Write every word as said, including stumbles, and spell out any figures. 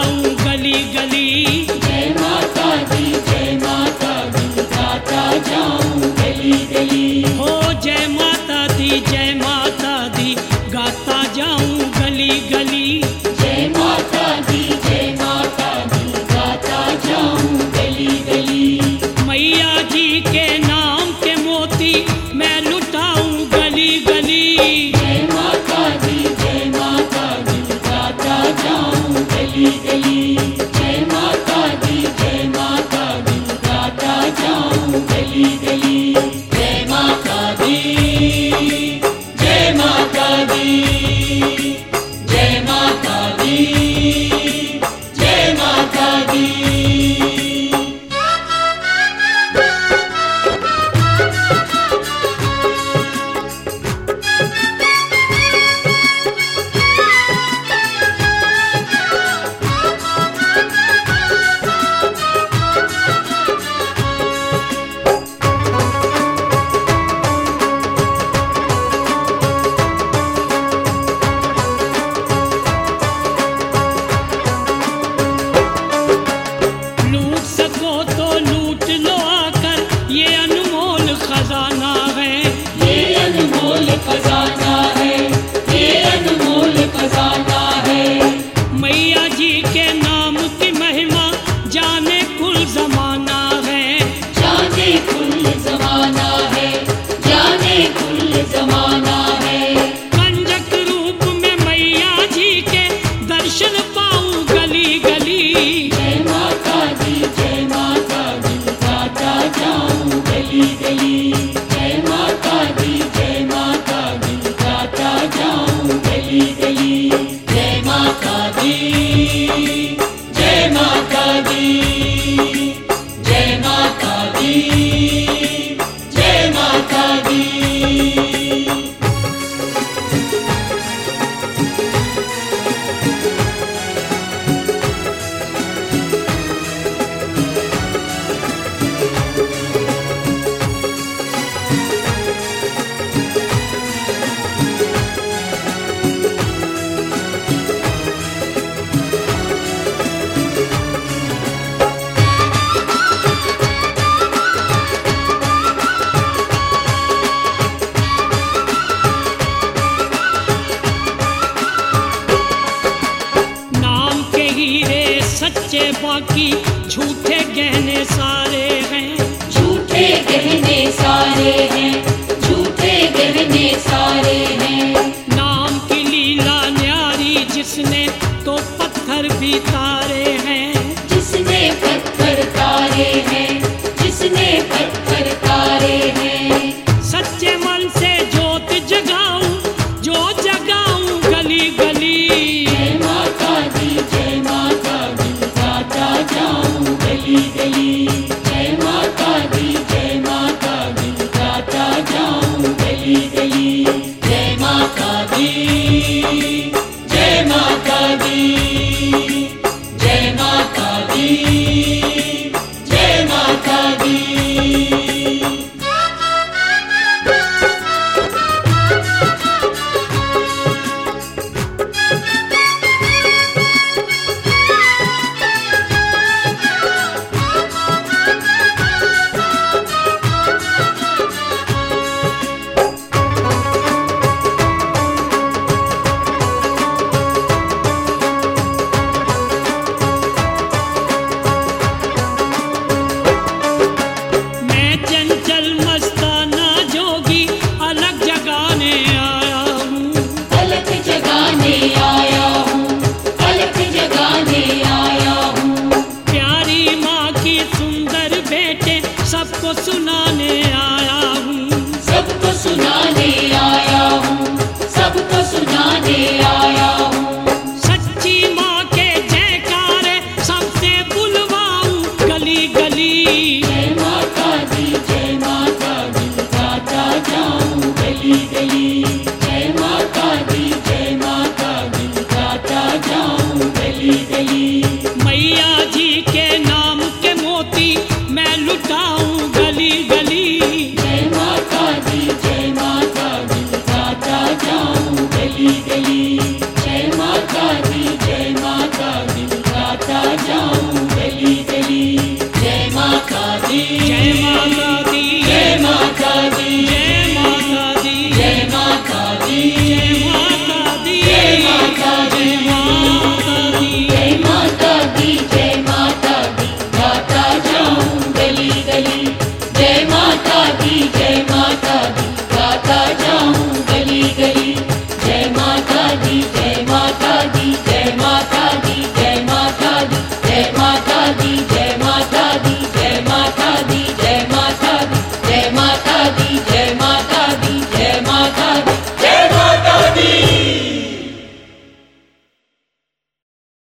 लुटाऊं गली गली। जय माता दी जय माता दी गाता जाऊं गली गली। हो जय माता दी जय माता दी गाता जाऊं गली गली। जय माता दी जय माता दी गाता जाऊं गली गली। मैया जी के नाम के मोती मैं लुटाऊं गली गली। जय माता दी जय माता दी गाता जाऊं गली गली। जय माता दी जय माता दी गाता जाऊं गली गली। जय माता दी जय माता दी जय माता दी जय माता दी। लूट सको तो लूट लो आकर ये अनमोल खजाना है। ये अनमोल खजाना है ये अनमोल खजाना है। मैया जी के नाम की महिमा जाने कुल जमाना है। जाने कुल जमाना है जाने कुल जमाना है। कंजक रूप में मैया जी के दर्शन पाऊं गली गली। जय माता दी जय माता दी गाता जाऊं गली गली। जय माता दी जय माता दी गाता जाऊं गली गली। जय माता दी जय माता दी जय माता दी जय माता दी। नाम के हीरे सच्चे बाकी झूठे गहने सारे हैं। झूठे गहने सारे हैं झूठे गहने सारे हैं। नाम की लीला न्यारी जिसने तो पत्थर भी तारे हैं। जिसने पत्थर तारे हैं जिसने पत्थर तारे हैं। सच्चे मन से जोत जगाऊं जो जगाऊं गली गली। जय माता दी जय माता दी गाता जाऊं गली गली। जय माता दी जय माता दी गाता जाऊं गली गली। जय माता दी जय माता दी जय माता दी जय माता दी। मैं चंचल मस्ताना जोगी अलग जगाने आया हूँ। अलग जगाने आया हूँ अलग जगाने आया हूँ। प्यारी माँ की सुंदर बेटे सबको सुनाने आया हूँ। सबको सुनाने आया हूँ सबको सुनाने आया हूँ। सच्ची माँ के जयकारे सबसे बुलवाऊं गली गली। जय माता दी जय माता दी गाता जाऊं गली गली। जय माता दी जय माता दी गाता जाऊं गली गली। मैया जी के नाम के मोती मैं लुटाऊं गली गली। जय माता दी जय माता दी गाता जाऊं गली गली। जय माता दी जय माता दी गाता गाता जाऊं